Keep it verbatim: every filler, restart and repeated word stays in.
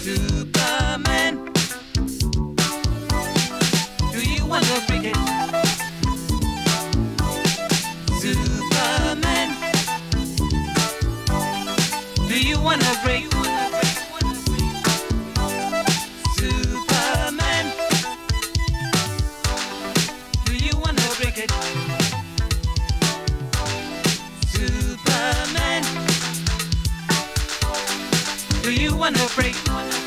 Superman, do you wanna break it? Superman, do you wanna break? Superman, do you wanna break it? Superman, do you wanna break?